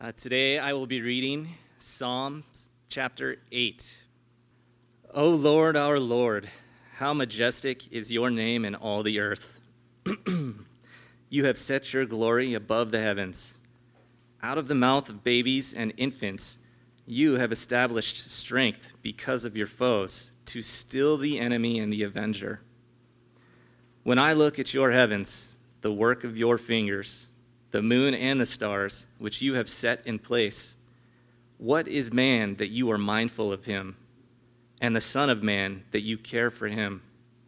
Today I will be reading Psalms chapter 8. O Lord, our Lord, how majestic is your name in all the earth. You have set your glory above the heavens. Out of the mouth of babies and infants, you have established strength because of your foes, to still the enemy and the avenger. When I look at your heavens, the work of your fingers, the moon and the stars, which you have set in place, what is man that you are mindful of him, and the Son of Man that you care for him?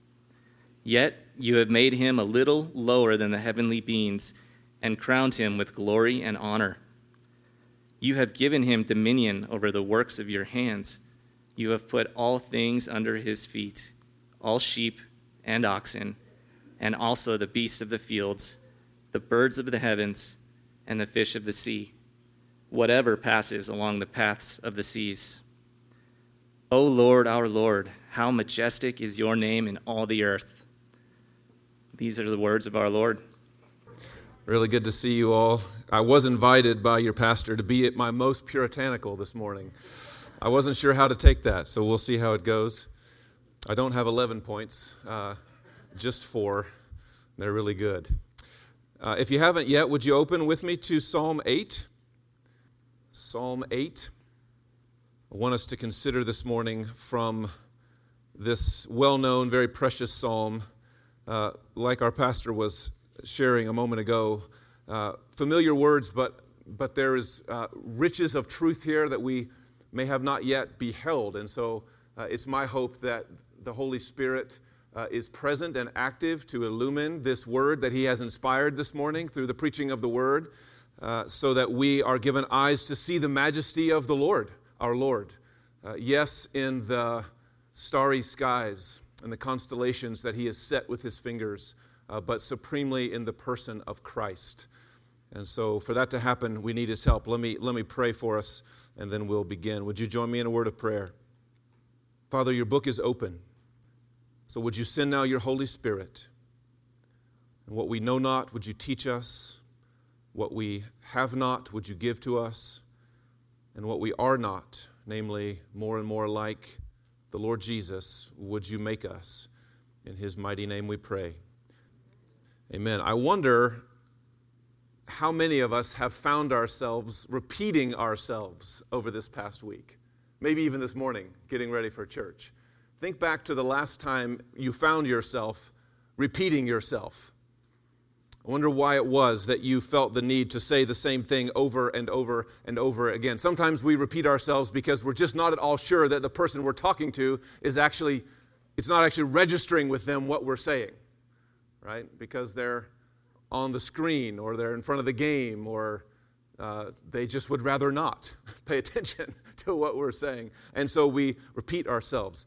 Yet you have made him a little lower than the heavenly beings, and crowned him with glory and honor. You have given him dominion over the works of your hands. You have put all things under his feet, all sheep and oxen, and also the beasts of the fields, the birds of the heavens, and the fish of the sea, whatever passes along the paths of the seas. O Lord, our Lord, how majestic is your name in all the earth. These are the words of our Lord. Really good to see you all. I was invited by your pastor to be at my most puritanical this morning. I wasn't sure how to take that, so we'll see how it goes. I don't have 11 points, just 4. They're really good. If you haven't yet, would you open with me to Psalm 8? Psalm 8. I want us to consider this morning from this well-known, very precious psalm, like our pastor was sharing a moment ago. Familiar words, but there is riches of truth here that we may have not yet beheld. And so it's my hope that the Holy Spirit is present and active to illumine this word that he has inspired this morning through the preaching of the word, so that we are given eyes to see the majesty of the Lord, our Lord. Yes, in the starry skies and the constellations that he has set with his fingers, but supremely in the person of Christ. And so for that to happen, we need his help. Let me pray for us, and then we'll begin. Would you join me in a word of prayer? Father, your book is open. So would you send now your Holy Spirit? And what we know not, would you teach us? What we have not, would you give to us? And what we are not, namely more and more like the Lord Jesus, would you make us? In his mighty name we pray. Amen. I wonder how many of us have found ourselves repeating ourselves over this past week. Maybe even this morning, getting ready for church. Think back to the last time you found yourself repeating yourself. I wonder why it was that you felt the need to say the same thing over and over and over again. Sometimes we repeat ourselves because we're just not at all sure that the person we're talking to it's not actually registering with them what we're saying, right? Because they're on the screen, or they're in front of the game, or they just would rather not pay attention to what we're saying. And so we repeat ourselves.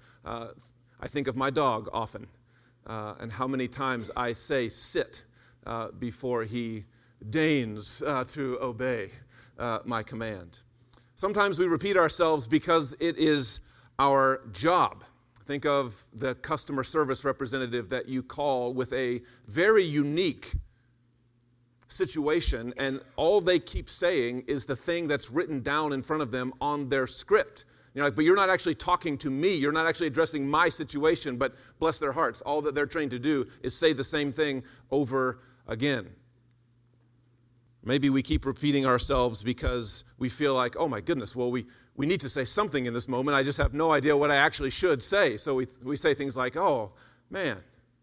I think of my dog often, and how many times I say sit before he deigns to obey my command. Sometimes we repeat ourselves because it is our job. Think of the customer service representative that you call with a very unique situation, and all they keep saying is the thing that's written down in front of them on their script. You're like, but you're not actually talking to me. You're not actually addressing my situation, but bless their hearts. All that they're trained to do is say the same thing over again. Maybe we keep repeating ourselves because we feel like, oh my goodness, well, we need to say something in this moment. I just have no idea what I actually should say. So we say things like, oh man,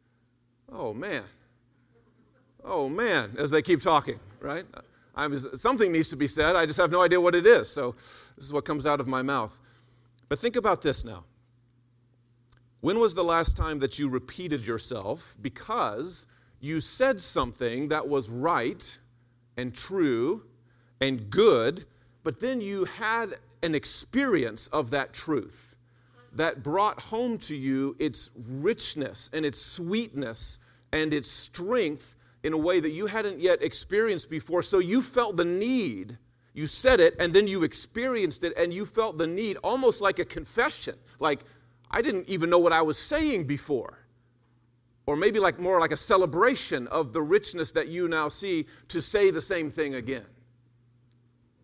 as they keep talking, right? Something needs to be said. I just have no idea what it is. So this is what comes out of my mouth. But think about this now. When was the last time that you repeated yourself because you said something that was right and true and good, but then you had an experience of that truth that brought home to you its richness and its sweetness and its strength in a way that you hadn't yet experienced before? So you felt the need. You said it, and then you experienced it, and you felt the need, almost like a confession. Like, I didn't even know what I was saying before. Or maybe more like a celebration of the richness that you now see to say the same thing again.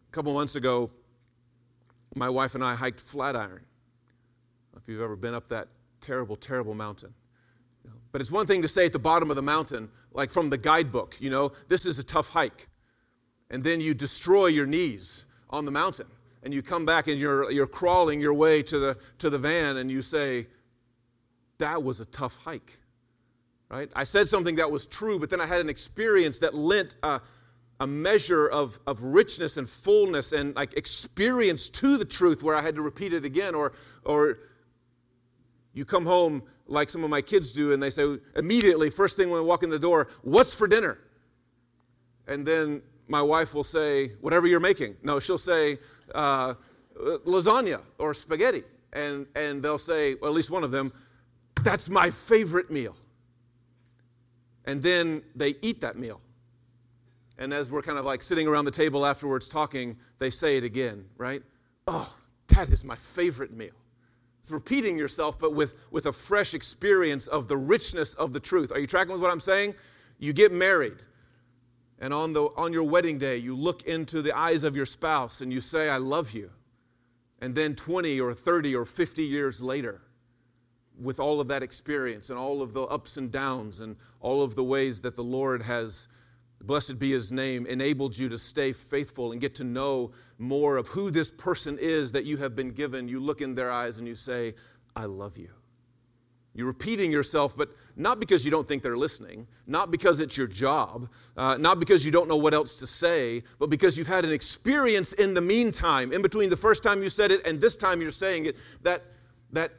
A couple months ago, my wife and I hiked Flatiron. If you've ever been up that terrible, terrible mountain. But it's one thing to say at the bottom of the mountain, like from the guidebook, this is a tough hike. And then you destroy your knees on the mountain. And you come back and you're crawling your way to the van and you say, that was a tough hike. Right? I said something that was true, but then I had an experience that lent a measure of richness and fullness and like experience to the truth where I had to repeat it again. Or you come home like some of my kids do and they say immediately, first thing when they walk in the door, what's for dinner? And then my wife will say, whatever you're making. No, she'll say lasagna or spaghetti. And they'll say, well, at least one of them, that's my favorite meal. And then they eat that meal. And as we're kind of like sitting around the table afterwards talking, they say it again, right? Oh, that is my favorite meal. It's repeating yourself, but with a fresh experience of the richness of the truth. Are you tracking with what I'm saying? You get married, and on your wedding day, you look into the eyes of your spouse and you say, I love you. And then 20 or 30 or 50 years later, with all of that experience and all of the ups and downs and all of the ways that the Lord has, blessed be His name, enabled you to stay faithful and get to know more of who this person is that you have been given, you look in their eyes and you say, I love you. You're repeating yourself, but not because you don't think they're listening, not because it's your job, not because you don't know what else to say, but because you've had an experience in the meantime, in between the first time you said it and this time you're saying it, that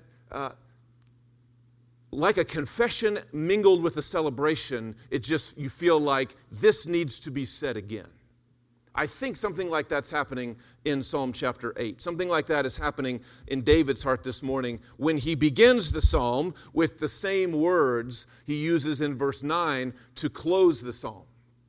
like a confession mingled with a celebration, you feel like this needs to be said again. I think something like that's happening in Psalm chapter 8. Something like that is happening in David's heart this morning when he begins the psalm with the same words he uses in verse 9 to close the psalm.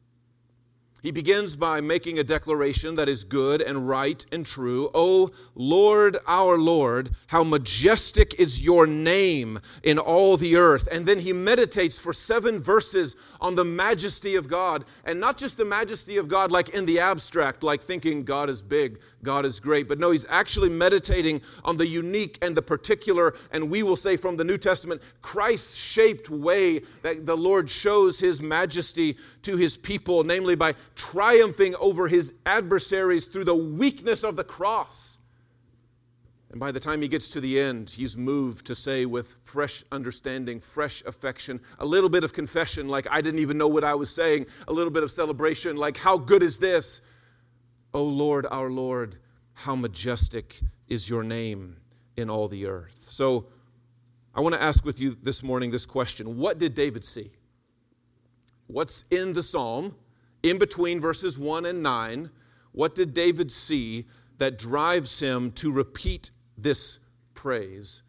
He begins by making a declaration that is good and right and true. O Lord, our Lord, how majestic is your name in all the earth. And then he meditates for 7 verses on the majesty of God. And not just the majesty of God like in the abstract, like thinking God is big, God is great. But no, he's actually meditating on the unique and the particular, and we will say from the New Testament, Christ-shaped way that the Lord shows his majesty to his people, namely by triumphing over his adversaries through the weakness of the cross. And by the time he gets to the end, he's moved to say with fresh understanding, fresh affection, a little bit of confession like I didn't even know what I was saying, a little bit of celebration like how good is this? O Lord, our Lord, how majestic is your name in all the earth. So I want to ask with you this morning this question. What did David see? What's in the psalm, in between verses 1 and 9, what did David see that drives him to repeat this praise?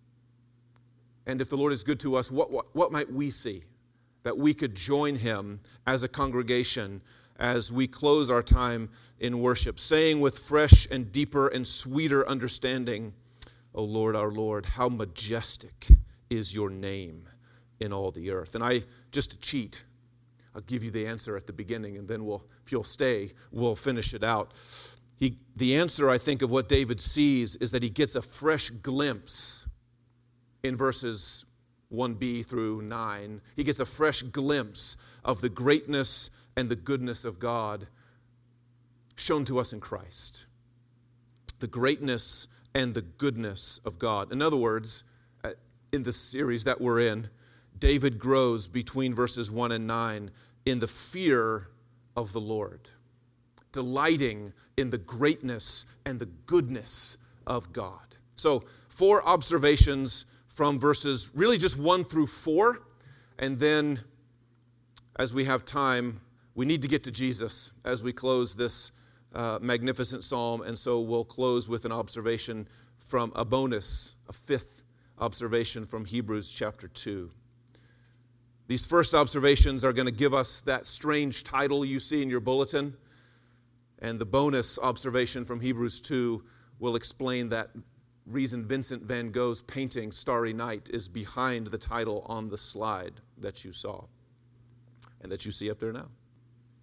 And if the Lord is good to us, what might we see that we could join him as a congregation as we close our time in worship, saying with fresh and deeper and sweeter understanding, O Lord, our Lord, how majestic is your name in all the earth. And just to cheat, I'll give you the answer at the beginning, and then if you'll stay, we'll finish it out. The answer, I think, of what David sees is that he gets a fresh glimpse in verses 1b through 9. He gets a fresh glimpse of the greatness and the goodness of God shown to us in Christ. The greatness and the goodness of God. In other words, in the series that we're in, David grows between verses 1 and 9 in the fear of the Lord, delighting in the greatness and the goodness of God. So 4 observations from verses really just 1 through 4, and then as we have time, we need to get to Jesus as we close this magnificent psalm, and so we'll close with an observation from a bonus, a 5th observation from Hebrews chapter 2. These first observations are going to give us that strange title you see in your bulletin, and the bonus observation from Hebrews 2 will explain that reason Vincent van Gogh's painting Starry Night is behind the title on the slide that you saw and that you see up there now.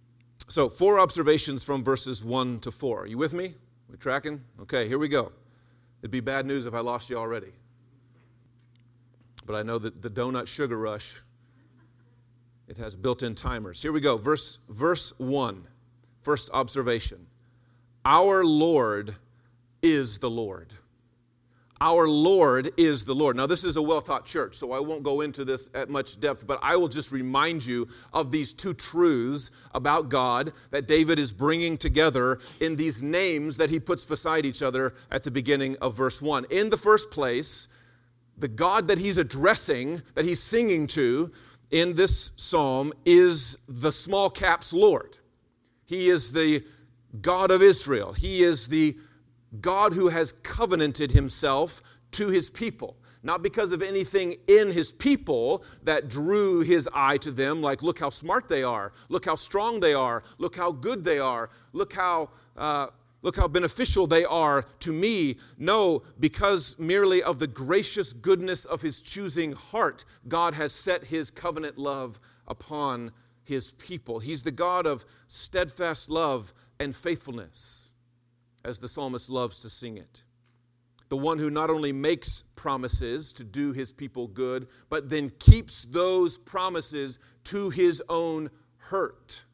So 4 observations from verses 1 to 4. Are you with me? We tracking? Okay, here we go. It'd be bad news if I lost you already. But I know that the donut sugar rush, it has built-in timers. Here we go. Verse 1, first observation. Our Lord is the Lord. Our Lord is the Lord. Now, this is a well-taught church, so I won't go into this at much depth, but I will just remind you of these 2 truths about God that David is bringing together in these names that he puts beside each other at the beginning of verse 1. In the first place, the God that he's addressing, that he's singing to in this psalm is the small caps Lord. He is the God of Israel. He is the God who has covenanted himself to his people. Not because of anything in his people that drew his eye to them, like look how smart they are, look how strong they are, look how good they are, look how beneficial they are to me. No, because merely of the gracious goodness of his choosing heart, God has set his covenant love upon his people. He's the God of steadfast love and faithfulness, as the psalmist loves to sing it. The one who not only makes promises to do his people good, but then keeps those promises to his own hurt.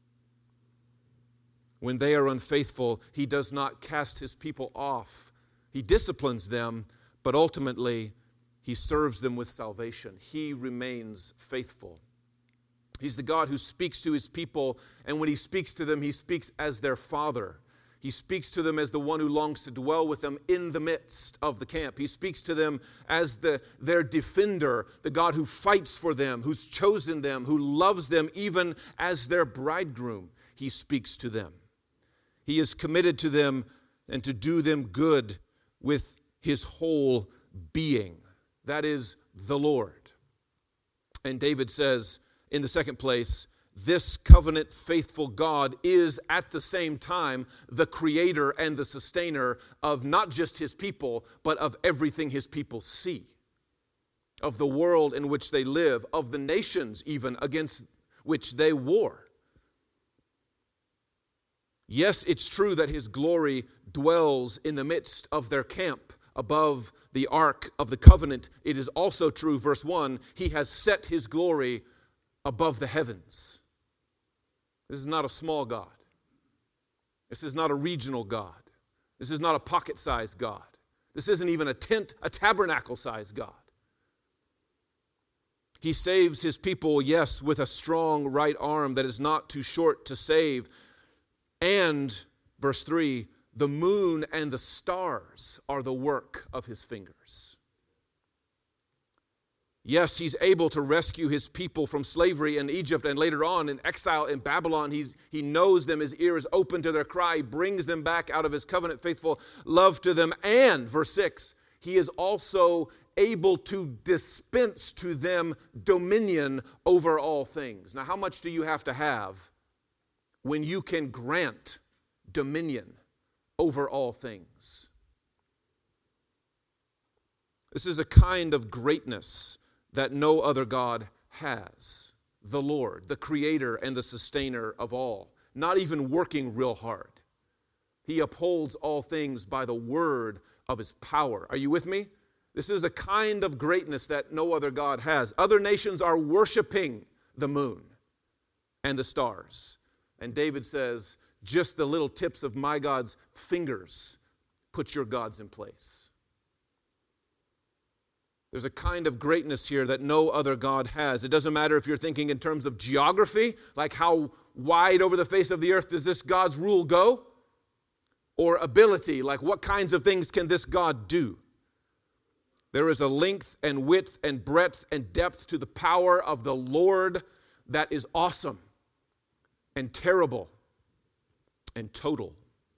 When they are unfaithful, he does not cast his people off. He disciplines them, but ultimately he serves them with salvation. He remains faithful. He's the God who speaks to his people, and when he speaks to them, he speaks as their Father. He speaks to them as the one who longs to dwell with them in the midst of the camp. He speaks to them as their defender, the God who fights for them, who's chosen them, who loves them even as their bridegroom. He speaks to them. He is committed to them and to do them good with his whole being. That is the Lord. And David says in the second place, this covenant faithful God is at the same time the creator and the sustainer of not just his people, but of everything his people see, of the world in which they live, of the nations even against which they war. Yes, it's true that his glory dwells in the midst of their camp above the ark of the covenant. It is also true, verse 1, he has set his glory above the heavens. This is not a small God. This is not a regional God. This is not a pocket-sized God. This isn't even a tabernacle-sized God. He saves his people, yes, with a strong right arm that is not too short to save. And, verse 3, the moon and the stars are the work of his fingers. Yes, he's able to rescue his people from slavery in Egypt and later on in exile in Babylon. He knows them. His ear is open to their cry. He brings them back out of his covenant faithful love to them. And, verse 6, he is also able to dispense to them dominion over all things. Now, how much do you have to have when you can grant dominion over all things? This is a kind of greatness that no other God has. The Lord, the creator and the sustainer of all, not even working real hard. He upholds all things by the word of his power. Are you with me? This is a kind of greatness that no other God has. Other nations are worshiping the moon and the stars. And David says, just the little tips of my God's fingers put your gods in place. There's a kind of greatness here that no other God has. It doesn't matter if you're thinking in terms of geography, like how wide over the face of the earth does this God's rule go? Or ability, like what kinds of things can this God do? There is a length and width and breadth and depth to the power of the Lord that is awesome and terrible and total.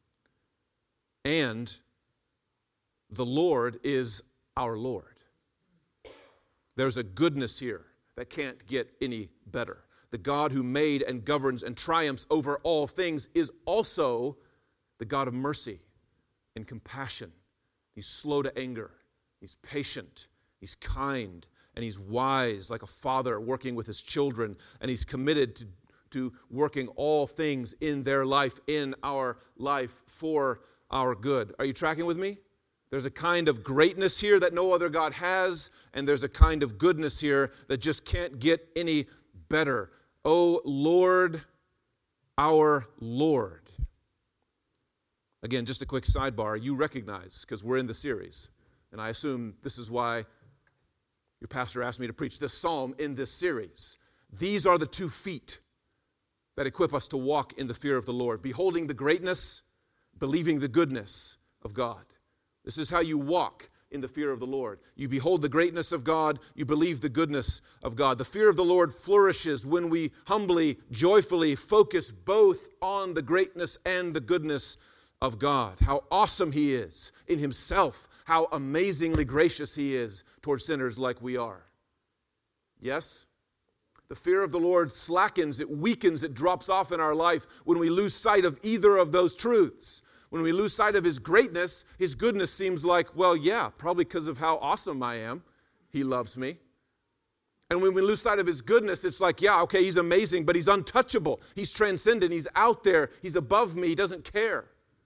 And the Lord is our Lord. There's a goodness here that can't get any better. The God who made and governs and triumphs over all things is also the God of mercy and compassion. He's slow to anger. He's patient. He's kind. And he's wise like a father working with his children. And he's committed to to working all things in their life, in our life, for our good. Are you tracking with me? There's a kind of greatness here that no other God has, and there's a kind of goodness here that just can't get any better. O Lord, our Lord. Again, just a quick sidebar. You recognize, because we're in the series, and I assume this is why your pastor asked me to preach this psalm in this series. These are the 2 feet that equip us to walk in the fear of the Lord, beholding the greatness, believing the goodness of God. This is how you walk in the fear of the Lord. You behold the greatness of God, you believe the goodness of God. The fear of the Lord flourishes when we humbly, joyfully focus both on the greatness and the goodness of God. How awesome He is in Himself. How amazingly gracious He is toward sinners like we are. Yes? The fear of the Lord slackens, it weakens, it drops off in our life when we lose sight of either of those truths. When we lose sight of His greatness, His goodness seems like, well, yeah, probably because of how awesome I am, He loves me. And when we lose sight of His goodness, it's like, yeah, okay, He's amazing, but He's untouchable. He's transcendent. He's out there. He's above me. He doesn't care.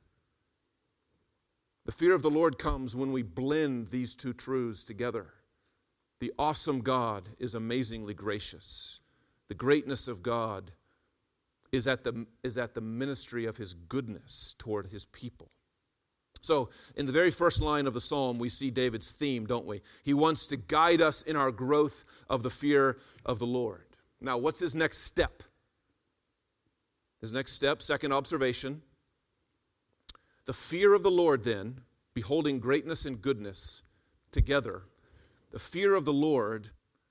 The fear of the Lord comes when we blend these 2 truths together. The awesome God is amazingly gracious. The greatness of God is at the ministry of His goodness toward His people. So, in the very first line of the psalm, we see David's theme, don't we? He wants to guide us in our growth of the fear of the Lord. Now, what's his next step? His next step, second observation. The fear of the Lord, then, beholding greatness and goodness together, the fear of the Lord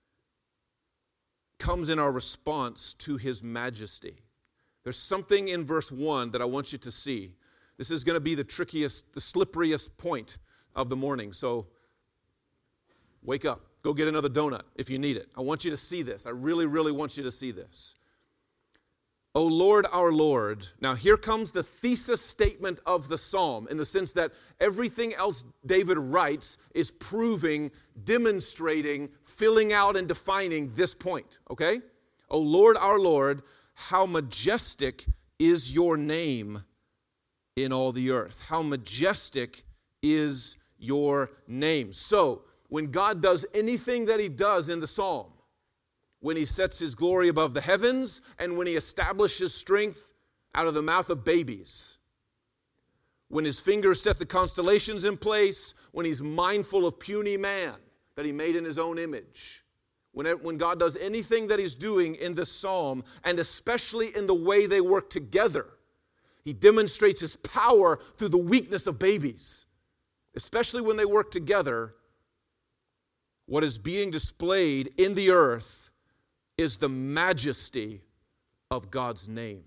comes in our response to His majesty. There's something in verse 1 that I want you to see. This is going to be the trickiest, the slipperiest point of the morning. So wake up. Go get another donut if you need it. I want you to see this. I really, really want you to see this. O Lord, our Lord. Now here comes the thesis statement of the psalm in the sense that everything else David writes is proving, demonstrating, filling out and defining this point, okay? O Lord, our Lord, how majestic is your name in all the earth. How majestic is your name. So, when God does anything that He does in the psalm, when He sets His glory above the heavens, and when He establishes strength out of the mouth of babies, when His fingers set the constellations in place, when He's mindful of puny man that He made in His own image, when God does anything that He's doing in this psalm, and especially in the way they work together, He demonstrates His power through the weakness of babies. Especially when they work together, what is being displayed in the earth is the majesty of God's name.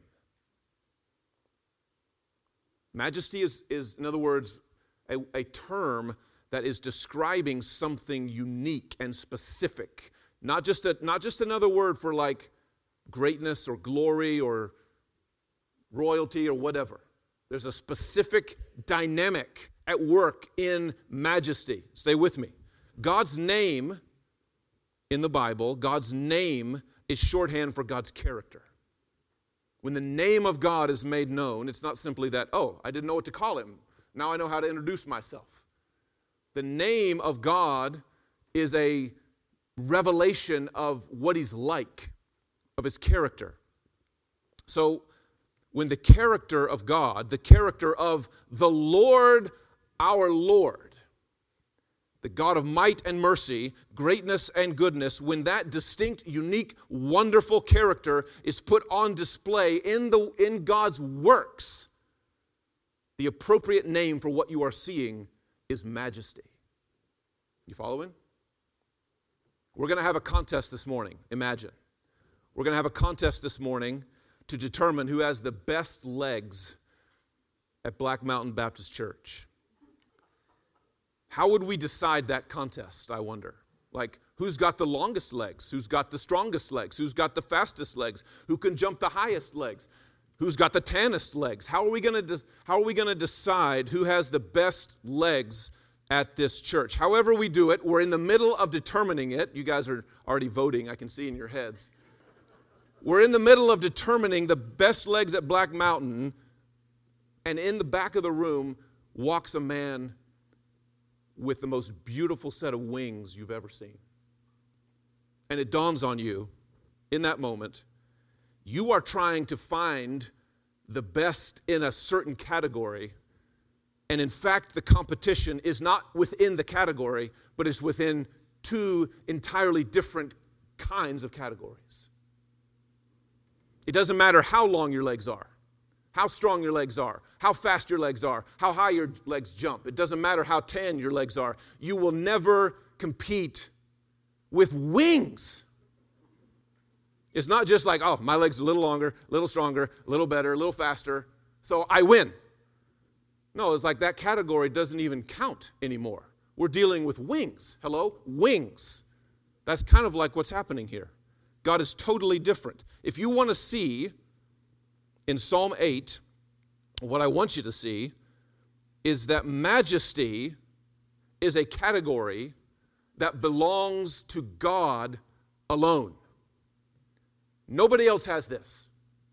Majesty is in other words, a term that is describing something unique and specific. Not just another word for like greatness or glory or royalty or whatever. There's a specific dynamic at work in majesty. Stay with me. God's name in the Bible, God's name is shorthand for God's character. When the name of God is made known, it's not simply that, oh, I didn't know what to call Him. Now I know how to introduce myself. The name of God is a revelation of what He's like, of His character. So, when the character of God, the character of the Lord, our Lord, the God of might and mercy, greatness and goodness, when that distinct, unique, wonderful character is put on display in God's works, the appropriate name for what you are seeing is majesty. You following? We're going to have a contest this morning, imagine. We're going to have a contest this morning to determine who has the best legs at Black Mountain Baptist Church. How would we decide that contest, I wonder? Like, who's got the longest legs? Who's got the strongest legs? Who's got the fastest legs? Who can jump the highest legs? Who's got the tannest legs? How are we going to decide who has the best legs at this church? However we do it, we're in the middle of determining it. You guys are already voting, I can see in your heads. we're in the middle of determining the best legs at Black Mountain, and in the back of the room walks a man with the most beautiful set of wings you've ever seen. And it dawns on you in that moment, you are trying to find the best in a certain category, and in fact, the competition is not within the category, but is within two entirely different kinds of categories. It doesn't matter how long your legs are, how strong your legs are, how fast your legs are, how high your legs jump. It doesn't matter how tan your legs are. You will never compete with wings. It's not just like, oh, my legs are a little longer, a little stronger, a little better, a little faster, so I win. No, it's like that category doesn't even count anymore. We're dealing with wings. Hello? Wings. That's kind of like what's happening here. God is totally different. If you want to see in Psalm 8, what I want you to see is that majesty is a category that belongs to God alone. Nobody else has this.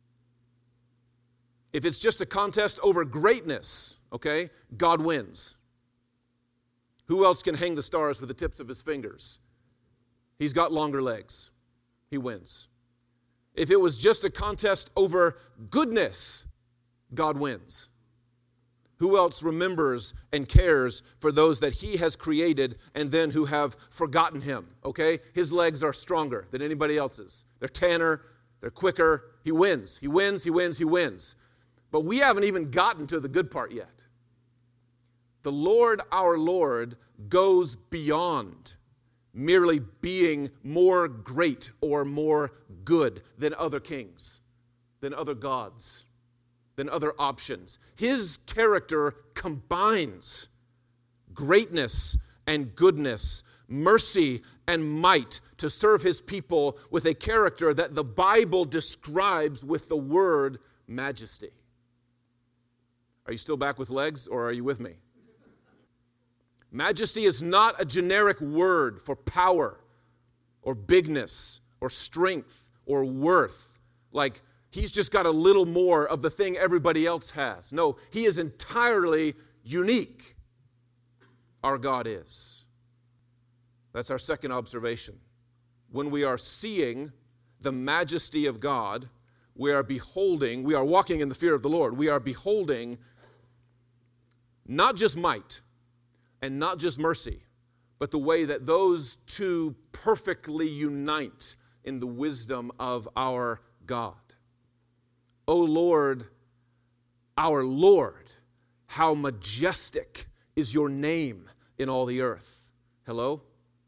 If it's just a contest over greatness, okay, God wins. Who else can hang the stars with the tips of his fingers? He's got longer legs. He wins. If it was just a contest over goodness, God wins. Who else remembers and cares for those that he has created and then who have forgotten him, okay? His legs are stronger than anybody else's. They're tanner, they're quicker. He wins, he wins, he wins, he wins. But we haven't even gotten to the good part yet. The Lord, our Lord, goes beyond merely being more great or more good than other kings, than other gods, than other options. His character combines greatness and goodness, mercy and might to serve his people with a character that the Bible describes with the word majesty. Are you still back with legs, or are you with me? Majesty is not a generic word for power or bigness or strength or worth. Like he's just got a little more of the thing everybody else has. No, he is entirely unique. Our God is. That's our second observation. When we are seeing the majesty of God, we are walking in the fear of the Lord. We are beholding not just might and not just mercy, but the way that those two perfectly unite in the wisdom of our God. O Lord, our Lord, how majestic is your name in all the earth. Hello?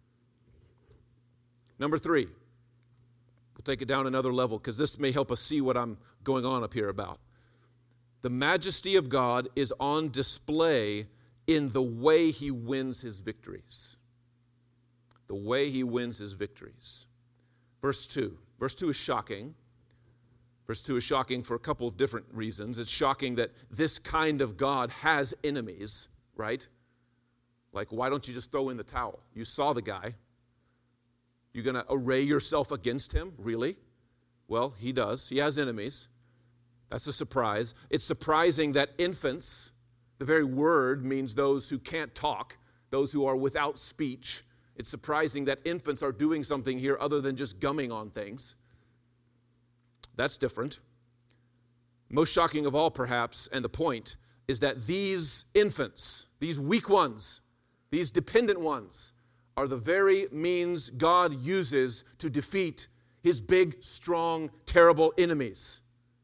Number 3. We'll take it down another level because this may help us see what I'm going on up here about. The majesty of God is on display in the way he wins his victories. The way he wins his victories. Verse 2. Verse 2 is shocking. Verse 2 is shocking for a couple of different reasons. It's shocking that this kind of God has enemies, right? Like, why don't you just throw in the towel? You saw the guy. You're going to array yourself against him? Really? Well, he does. He has enemies. That's a surprise. It's surprising that infants, the very word means those who can't talk, those who are without speech. It's surprising that infants are doing something here other than just gumming on things. That's different. Most shocking of all, perhaps, and the point, is that these infants, these weak ones, these dependent ones, are the very means God uses to defeat his big, strong, terrible enemies,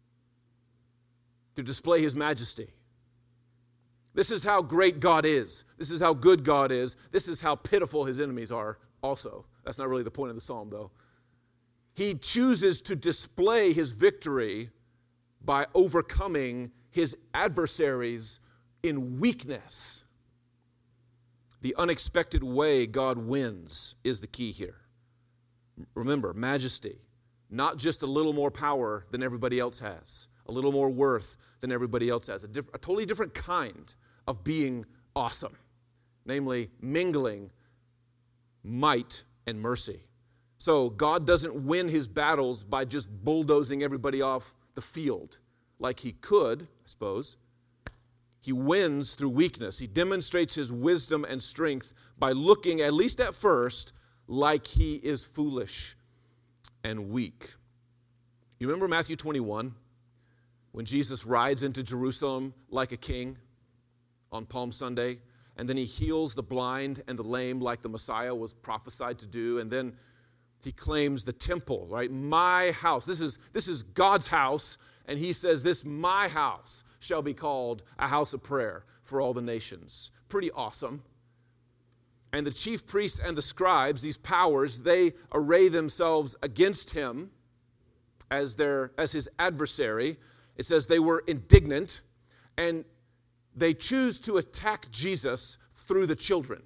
to display his majesty. This is how great God is. This is how good God is. This is how pitiful his enemies are also. That's not really the point of the psalm, though. He chooses to display his victory by overcoming his adversaries in weakness. The unexpected way God wins is the key here. Remember, majesty, not just a little more power than everybody else has, a little more worth than everybody else has, a totally different kind of being awesome, namely mingling might and mercy. So God doesn't win his battles by just bulldozing everybody off the field like he could, I suppose. He wins through weakness. He demonstrates his wisdom and strength by looking, at least at first, like he is foolish and weak. You remember Matthew 21, when Jesus rides into Jerusalem like a king on Palm Sunday, and then he heals the blind and the lame like the Messiah was prophesied to do, and then he claims the temple, right? My house. This is God's house, and he says, this my house shall be called a house of prayer for all the nations. Pretty awesome. And the chief priests and the scribes, these powers, they array themselves against him as his adversary. It says they were indignant, and they choose to attack Jesus through the children.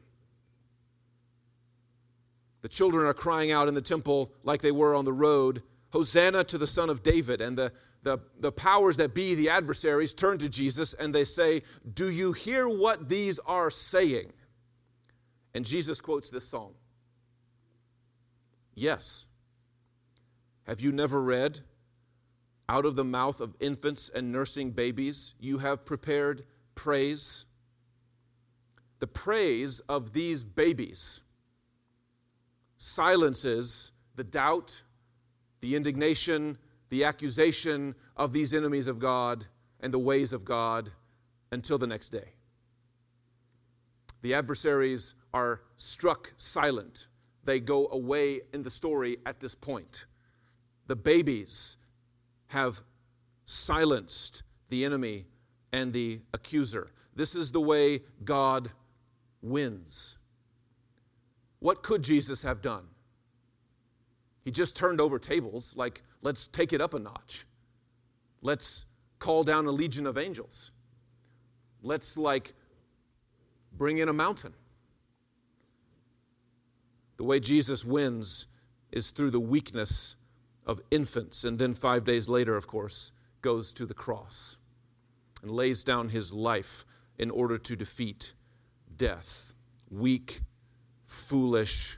The children are crying out in the temple like they were on the road, Hosanna to the Son of David. And the powers that be, the adversaries, turn to Jesus and they say, do you hear what these are saying? And Jesus quotes this psalm. Yes. Have you never read, out of the mouth of infants and nursing babies, you have prepared praise? The praise of these babies silences the doubt, the indignation, the accusation of these enemies of God and the ways of God until the next day. The adversaries are struck silent. They go away in the story at this point. The babies have silenced the enemy and the accuser. This is the way God wins. What could Jesus have done? He just turned over tables, like, let's take it up a notch. Let's call down a legion of angels. Let's, bring in a mountain. The way Jesus wins is through the weakness of infants, and then 5 days later, of course, goes to the cross and lays down his life in order to defeat death. Weak, foolish,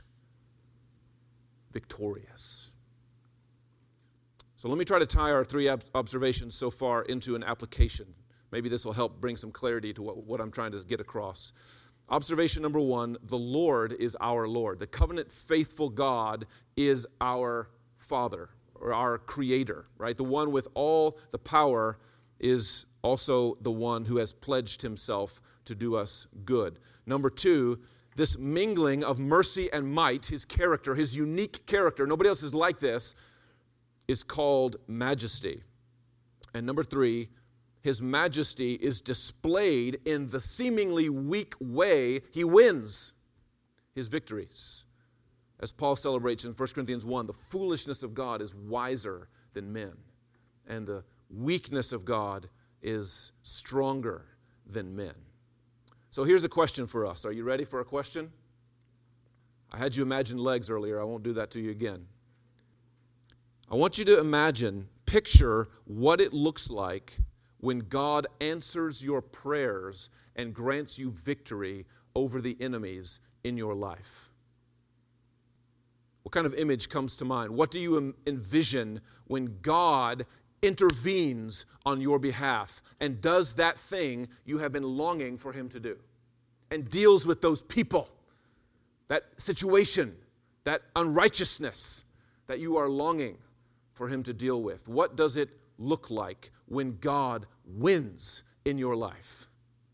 victorious. So let me try to tie our three observations so far into an application. Maybe this will help bring some clarity to what I'm trying to get across. Observation number one, the Lord is our Lord. The covenant faithful God is our Father, or our Creator, right? The one with all the power is also the one who has pledged himself to do us good. Number two, this mingling of mercy and might, his character, his unique character, nobody else is like this, is called majesty. And number three, his majesty is displayed in the seemingly weak way he wins his victories. As Paul celebrates in 1 Corinthians 1, the foolishness of God is wiser than men, and the weakness of God is stronger than men. So here's a question for us. Are you ready for a question? I had you imagine legs earlier. I won't do that to you again. I want you to picture what it looks like when God answers your prayers and grants you victory over the enemies in your life. What kind of image comes to mind? What do you envision when God intervenes on your behalf and does that thing you have been longing for him to do and deals with those people, that situation, that unrighteousness that you are longing for him to deal with? What does it look like when God wins in your life?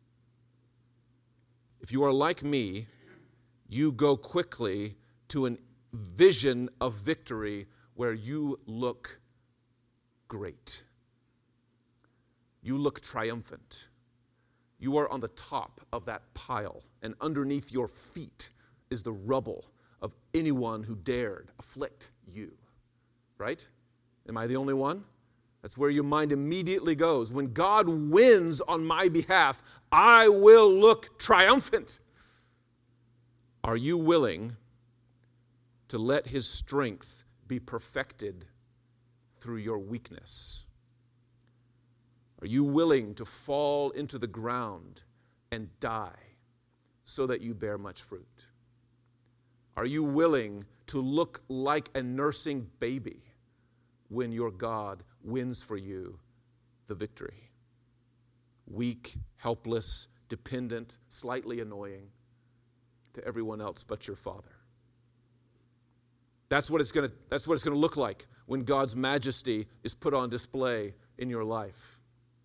If you are like me, you go quickly to a vision of victory where you look great. You look triumphant. You are on the top of that pile, and underneath your feet is the rubble of anyone who dared afflict you. Right? Am I the only one? That's where your mind immediately goes. When God wins on my behalf, I will look triumphant. Are you willing to let his strength be perfected through your weakness? Are you willing to fall into the ground and die so that you bear much fruit? Are you willing to look like a nursing baby when your God wins for you the victory? Weak, helpless, dependent, slightly annoying to everyone else but your Father. That's what it's going to look like when God's majesty is put on display in your life.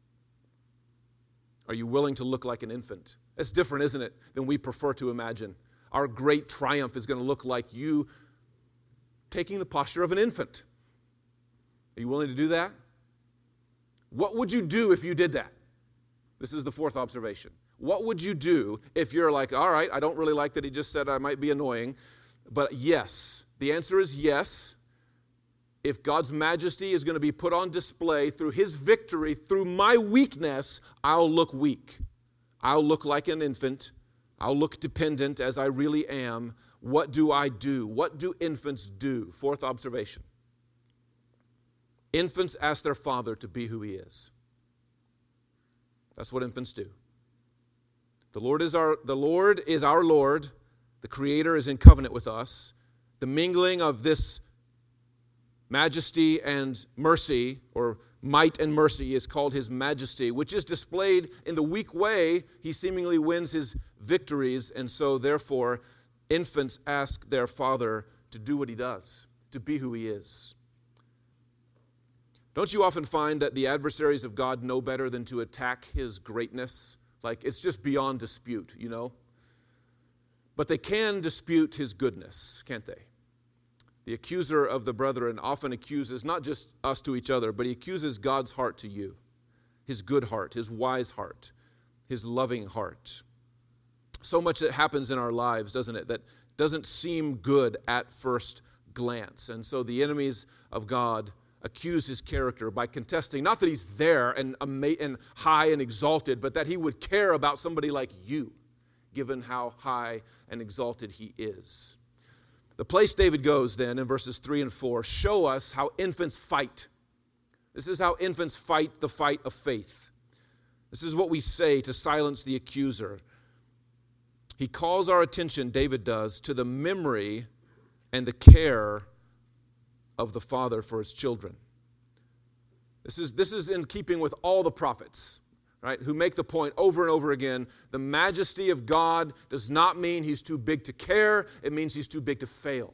Are you willing to look like an infant? That's different, isn't it, than we prefer to imagine. Our great triumph is going to look like you taking the posture of an infant. Are you willing to do that? What would you do if you did that? This is the fourth observation. What would you do if you're like, all right, I don't really like that he just said I might be annoying, but yes. The answer is yes. If God's majesty is going to be put on display through his victory, through my weakness, I'll look weak. I'll look like an infant. I'll look dependent as I really am. What do I do? What do infants do? Fourth observation. Infants ask their father to be who he is. That's what infants do. The Lord is our Lord. The Creator is in covenant with us. The mingling of this majesty and mercy, or might and mercy, is called his majesty, which is displayed in the weak way he seemingly wins his victories. And so, therefore, infants ask their father to do what he does, to be who he is. Don't you often find that the adversaries of God know better than to attack his greatness? Like, it's just beyond dispute, you know? But they can dispute his goodness, can't they? The accuser of the brethren often accuses not just us to each other, but he accuses God's heart to you, his good heart, his wise heart, his loving heart. So much that happens in our lives, doesn't it, that doesn't seem good at first glance. And so the enemies of God accuse his character by contesting, not that he's there and high and exalted, but that he would care about somebody like you, given how high and exalted he is. The place David goes then in verses 3 and 4 show us how infants fight. This is how infants fight the fight of faith. This is what we say to silence the accuser. He calls our attention, David does, to the memory and the care of the Father for his children. This is in keeping with all the prophets, right, who make the point over and over again. The majesty of God does not mean he's too big to care. It means he's too big to fail.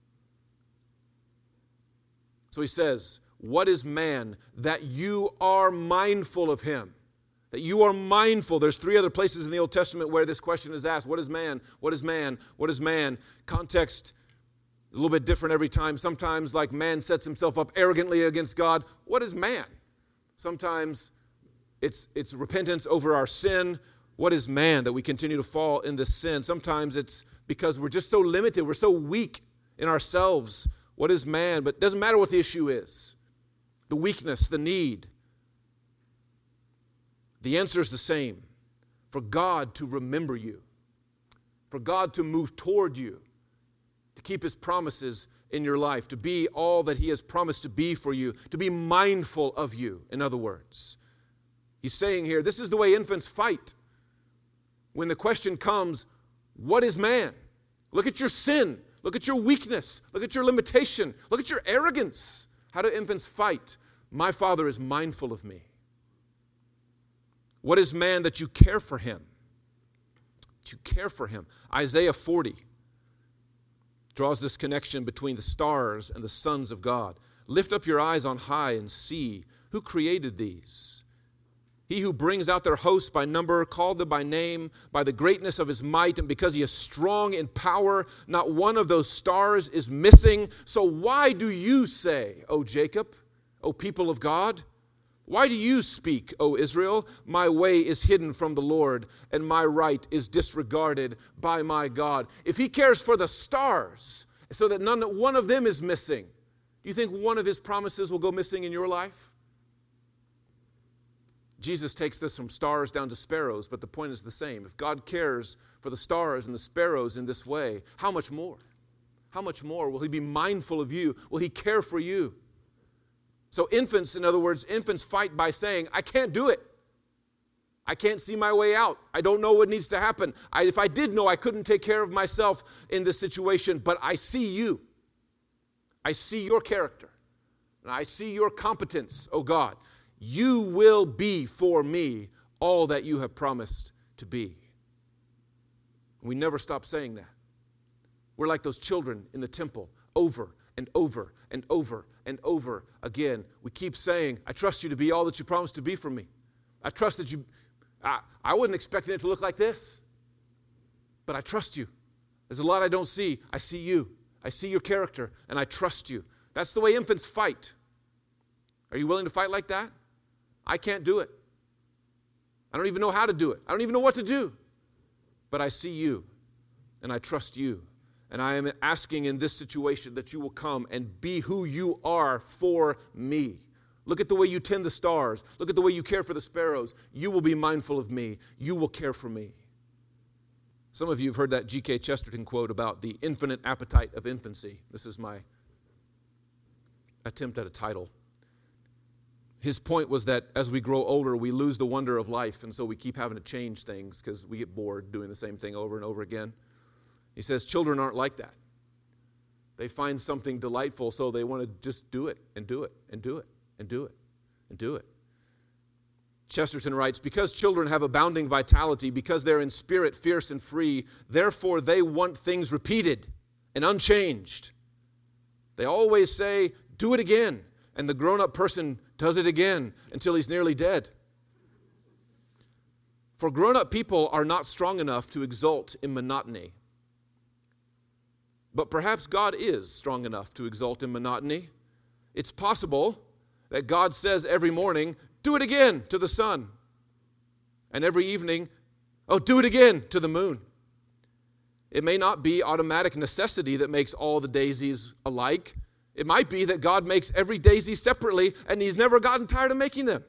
So he says, what is man that you are mindful of him? That you are mindful. There's 3 other places in the Old Testament where this question is asked. What is man? What is man? What is man? Context a little bit different every time. Sometimes like man sets himself up arrogantly against God. What is man? Sometimes it's repentance over our sin. What is man that we continue to fall in this sin? Sometimes it's because we're just so limited. We're so weak in ourselves. What is man? But it doesn't matter what the issue is. The weakness, the need. The answer is the same. For God to remember you. For God to move toward you. To keep his promises in your life. To be all that he has promised to be for you. To be mindful of you, in other words. He's saying here, this is the way infants fight. When the question comes, what is man? Look at your sin. Look at your weakness. Look at your limitation. Look at your arrogance. How do infants fight? My Father is mindful of me. What is man that you care for him? That you care for him. Isaiah 40 draws this connection between the stars and the sons of God. Lift up your eyes on high and see who created these. He who brings out their hosts by number, called them by name, by the greatness of his might, and because he is strong in power, not one of those stars is missing. So why do you say, O Jacob, O people of God? Why do you speak, O Israel? My way is hidden from the Lord, and my right is disregarded by my God. If he cares for the stars, so that not one of them is missing, do you think one of his promises will go missing in your life? Jesus takes this from stars down to sparrows, but the point is the same. If God cares for the stars and the sparrows in this way, how much more? How much more will he be mindful of you? Will he care for you? So infants, in other words, infants fight by saying, I can't do it. I can't see my way out. I don't know what needs to happen. If I did know, I couldn't take care of myself in this situation, but I see you. I see your character, and I see your competence, oh God. You will be for me all that you have promised to be. We never stop saying that. We're like those children in the temple, over and over and over and over again. We keep saying, I trust you to be all that you promised to be for me. I trust that you... I wasn't expecting it to look like this, but I trust you. There's a lot I don't see. I see you. I see your character, and I trust you. That's the way infants fight. Are you willing to fight like that? I can't do it. I don't even know how to do it. I don't even know what to do. But I see you, and I trust you. And I am asking in this situation that you will come and be who you are for me. Look at the way you tend the stars. Look at the way you care for the sparrows. You will be mindful of me. You will care for me. Some of you have heard that G.K. Chesterton quote about the infinite appetite of infancy. This is my attempt at a title. His point was that as we grow older, we lose the wonder of life, and so we keep having to change things because we get bored doing the same thing over and over again. He says children aren't like that. They find something delightful, so they want to just do it and do it and do it and do it and do it. Chesterton writes, because children have abounding vitality, because they're in spirit fierce and free, therefore they want things repeated and unchanged. They always say, do it again, and the grown-up person does it again until he's nearly dead. For grown-up people are not strong enough to exult in monotony. But perhaps God is strong enough to exult in monotony. It's possible that God says every morning, do it again to the sun. And every evening, do it again to the moon. It may not be automatic necessity that makes all the daisies alike. It might be that God makes every daisy separately and he's never gotten tired of making them.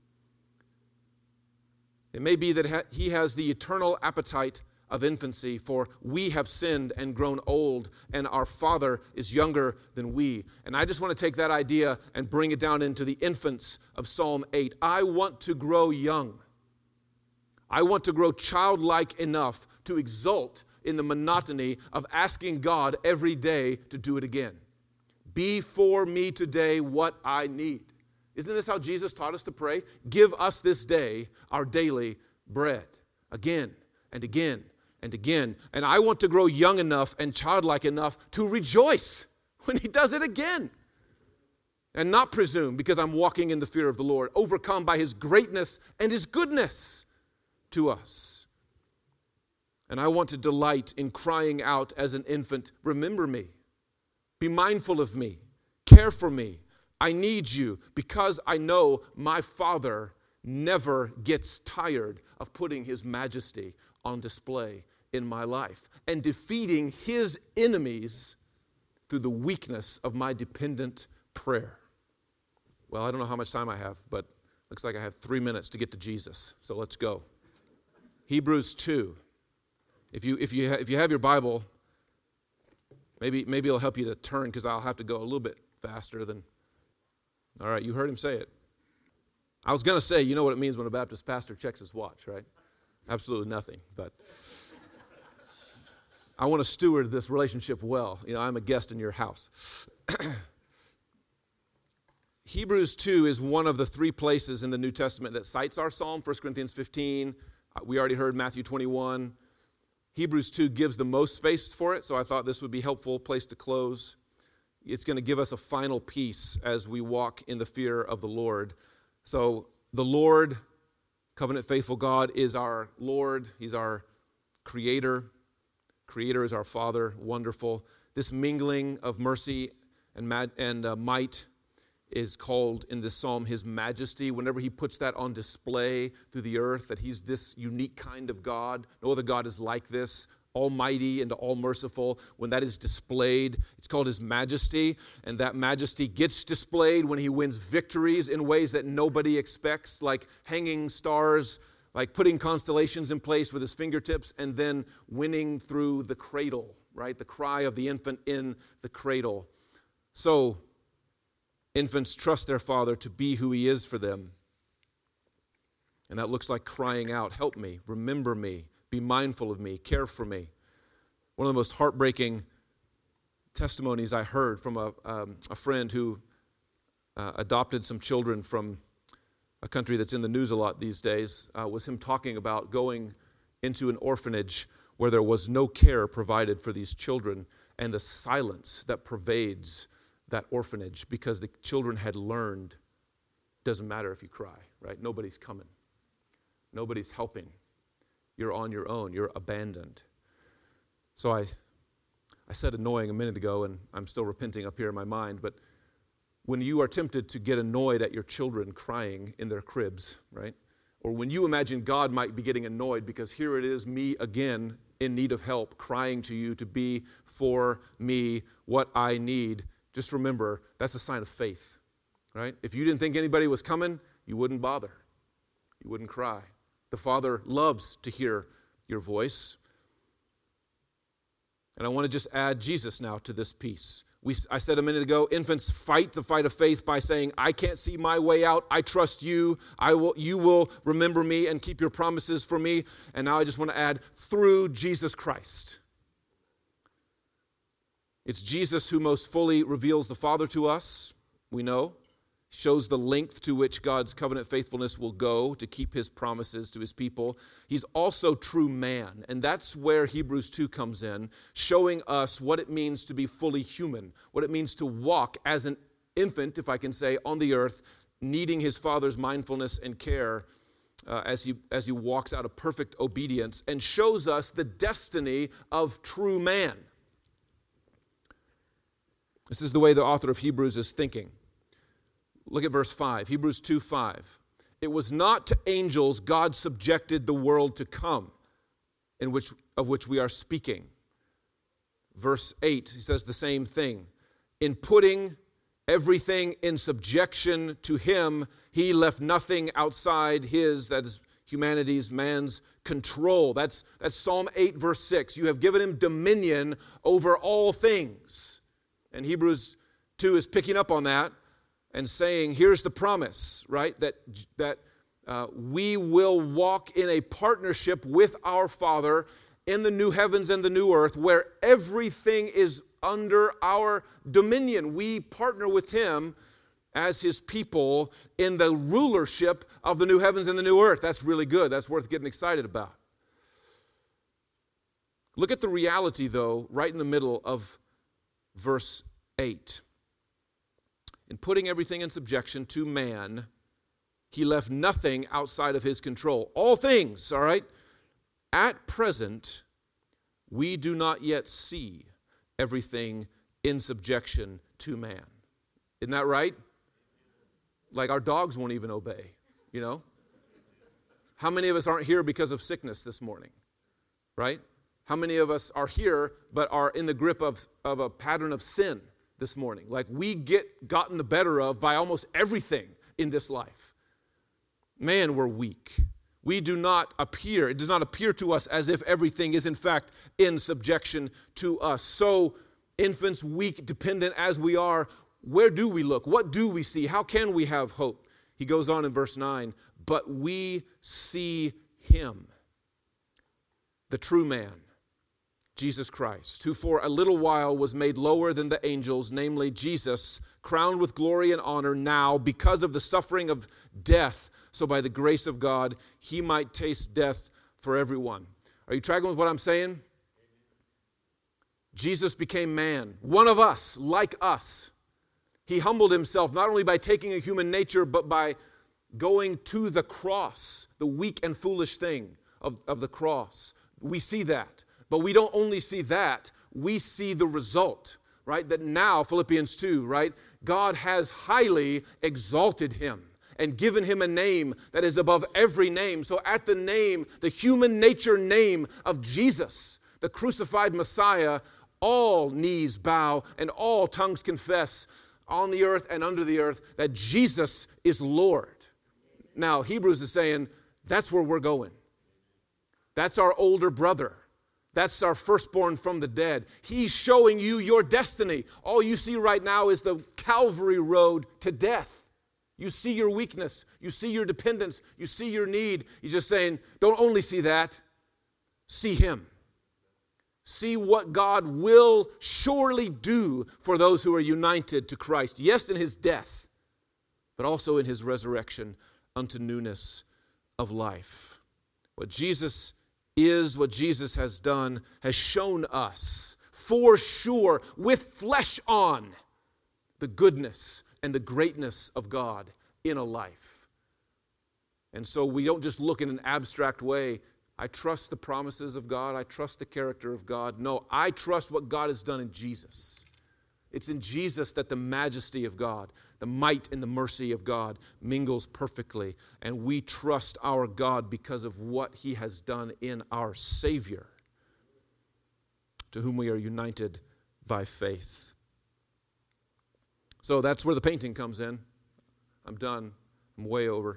It may be that he has the eternal appetite of infancy, for we have sinned and grown old, and our Father is younger than we. And I just want to take that idea and bring it down into the infants of Psalm 8. I want to grow young. I want to grow childlike enough to exult in the monotony of asking God every day to do it again. Be for me today what I need. Isn't this how Jesus taught us to pray? Give us this day our daily bread. Again and again and again. And I want to grow young enough and childlike enough to rejoice when he does it again. And not presume because I'm walking in the fear of the Lord, overcome by his greatness and his goodness to us. And I want to delight in crying out as an infant, remember me, be mindful of me, care for me. I need you because I know my Father never gets tired of putting his majesty on display in my life and defeating his enemies through the weakness of my dependent prayer. Well, I don't know how much time I have, but looks like I have 3 minutes to get to Jesus. So let's go. Hebrews 2. If you have your Bible, maybe it'll help you to turn because I'll have to go a little bit faster than. All right, you heard him say it. I was going to say, you know what it means when a Baptist pastor checks his watch, right? Absolutely nothing, but I want to steward this relationship well. You know, I'm a guest in your house. Hebrews 2 is one of the 3 places in the New Testament that cites our psalm. 1 Corinthians 15, we already heard Matthew 21. Hebrews 2 gives the most space for it, so I thought this would be a helpful place to close. It's going to give us a final piece as we walk in the fear of the Lord. So the Lord, covenant faithful God, is our Lord. He's our creator. Creator is our Father. Wonderful. This mingling of mercy and might is called in this psalm his majesty. Whenever he puts that on display through the earth, that he's this unique kind of God. No other God is like this. Almighty and all-merciful. When that is displayed, it's called his majesty, and that majesty gets displayed when he wins victories in ways that nobody expects, like hanging stars, like putting constellations in place with his fingertips, and then winning through the cradle, right? The cry of the infant in the cradle. So, infants trust their father to be who he is for them. And that looks like crying out, help me, remember me, be mindful of me, care for me. One of the most heartbreaking testimonies I heard from a friend who adopted some children from a country that's in the news a lot these days was him talking about going into an orphanage where there was no care provided for these children and the silence that pervades that orphanage because the children had learned, doesn't matter if you cry, right? Nobody's coming. Nobody's helping. You're on your own. You're abandoned. So I said annoying a minute ago, and I'm still repenting up here in my mind, but when you are tempted to get annoyed at your children crying in their cribs, right? Or when you imagine God might be getting annoyed because here it is, me again in need of help, crying to you to be for me what I need, just remember that's a sign of faith, right? If you didn't think anybody was coming, you wouldn't bother. You wouldn't cry. The Father loves to hear your voice. And I want to just add Jesus now to this piece. I said a minute ago, infants fight the fight of faith by saying, I can't see my way out. I trust you. You will remember me and keep your promises for me. And now I just want to add, through Jesus Christ. It's Jesus who most fully reveals the Father to us, we know. Shows the length to which God's covenant faithfulness will go to keep his promises to his people. He's also true man, and that's where Hebrews 2 comes in, showing us what it means to be fully human, what it means to walk as an infant, if I can say, on the earth, needing his Father's mindfulness and care as he walks out of perfect obedience, and shows us the destiny of true man. This is the way the author of Hebrews is thinking. Look at verse 5, Hebrews 2:5. It was not to angels God subjected the world to come, of which we are speaking. Verse 8, he says the same thing. In putting everything in subjection to him, he left nothing outside his, that is humanity's, man's control. That's Psalm 8, verse 6. You have given him dominion over all things. And Hebrews 2 is picking up on that and saying, here's the promise, right? That we will walk in a partnership with our Father in the new heavens and the new earth where everything is under our dominion. We partner with him as his people in the rulership of the new heavens and the new earth. That's really good. That's worth getting excited about. Look at the reality, though, right in the middle of verse 8. In putting everything in subjection to man, he left nothing outside of his control. All things, all right? At present, we do not yet see everything in subjection to man. Isn't that right? Like our dogs won't even obey, you know? How many of us aren't here because of sickness this morning, right? How many of us are here but are in the grip of a pattern of sin this morning? Like we get gotten the better of by almost everything in this life. Man, we're weak. It does not appear to us as if everything is in fact in subjection to us. So infants, weak, dependent as we are, where do we look? What do we see? How can we have hope? He goes on in verse 9, but we see him, the true man, Jesus Christ, who for a little while was made lower than the angels, namely Jesus, crowned with glory and honor now because of the suffering of death, so by the grace of God, he might taste death for everyone. Are you tracking with what I'm saying? Jesus became man, one of us, like us. He humbled himself not only by taking a human nature, but by going to the cross, the weak and foolish thing of the cross. We see that. But we don't only see that, we see the result, right? That now, Philippians 2, right? God has highly exalted him and given him a name that is above every name. So at the name, the human nature name of Jesus, the crucified Messiah, all knees bow and all tongues confess on the earth and under the earth that Jesus is Lord. Now, Hebrews is saying that's where we're going. That's our older brother. That's our firstborn from the dead. He's showing you your destiny. All you see right now is the Calvary road to death. You see your weakness. You see your dependence. You see your need. He's just saying, don't only see that, see Him. See what God will surely do for those who are united to Christ. Yes, in His death, but also in His resurrection unto newness of life. What Jesus is, what Jesus has done, has shown us for sure, with flesh on, the goodness and the greatness of God in a life. And so we don't just look in an abstract way. I trust the promises of God. I trust the character of God. No, I trust what God has done in Jesus. It's in Jesus that the majesty of God, the might and the mercy of God mingles perfectly. And we trust our God because of what He has done in our Savior, to whom we are united by faith. So that's where the painting comes in. I'm done. I'm way over.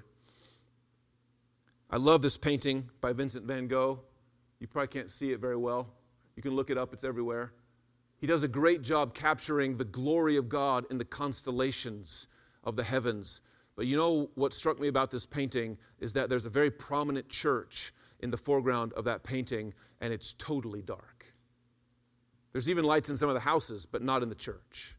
I love this painting by Vincent van Gogh. You probably can't see it very well. You can look it up. It's everywhere. He does a great job capturing the glory of God in the constellations of the heavens. But you know what struck me about this painting is that there's a very prominent church in the foreground of that painting, and it's totally dark. There's even lights in some of the houses, but not in the church.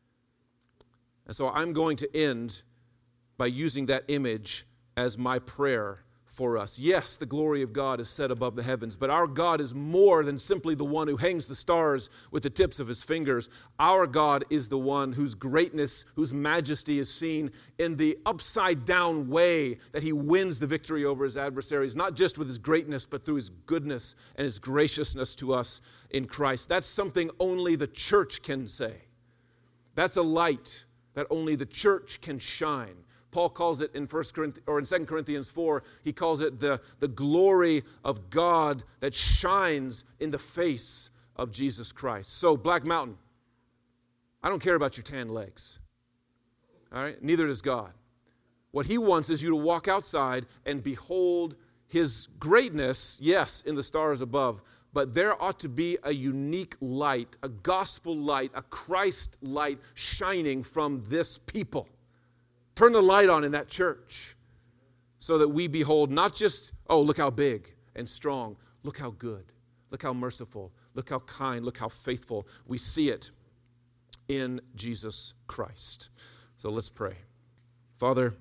And so I'm going to end by using that image as my prayer for us. Yes, the glory of God is set above the heavens, but our God is more than simply the one who hangs the stars with the tips of His fingers. Our God is the one whose greatness, whose majesty is seen in the upside-down way that He wins the victory over His adversaries, not just with His greatness, but through His goodness and His graciousness to us in Christ. That's something only the church can say. That's a light that only the church can shine. Paul calls it in 2 Corinthians 4, he calls it the glory of God that shines in the face of Jesus Christ. So, Black Mountain, I don't care about your tan legs. All right? Neither does God. What He wants is you to walk outside and behold His greatness, yes, in the stars above, but there ought to be a unique light, a gospel light, a Christ light shining from this people. Turn the light on in that church so that we behold not just, oh, look how big and strong. Look how good. Look how merciful. Look how kind. Look how faithful. We see it in Jesus Christ. So let's pray. Father,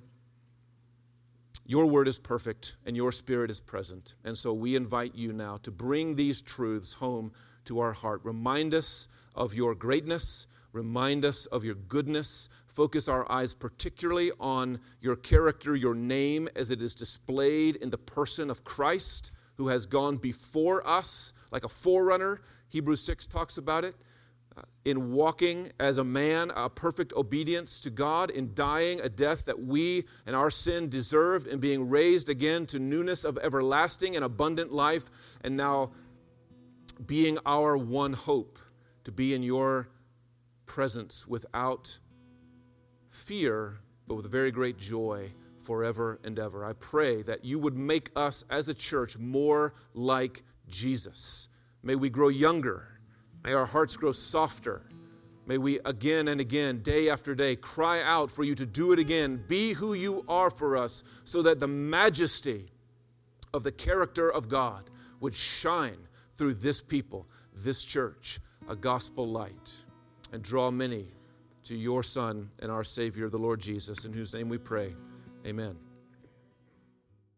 Your word is perfect and Your Spirit is present. And so we invite You now to bring these truths home to our heart. Remind us of Your greatness. Remind us of Your goodness. Focus our eyes particularly on Your character, Your name, as it is displayed in the person of Christ, who has gone before us like a forerunner. Hebrews 6 talks about it. In walking as a man, a perfect obedience to God, in dying a death that we and our sin deserved, and being raised again to newness of everlasting and abundant life, and now being our one hope, to be in Your presence without fear, but with very great joy forever and ever. I pray that You would make us as a church more like Jesus. May we grow younger. May our hearts grow softer. May we again and again, day after day, cry out for You to do it again. Be who You are for us, so that the majesty of the character of God would shine through this people, this church, a gospel light, and draw many to Your Son and our Savior, the Lord Jesus, in whose name we pray. Amen.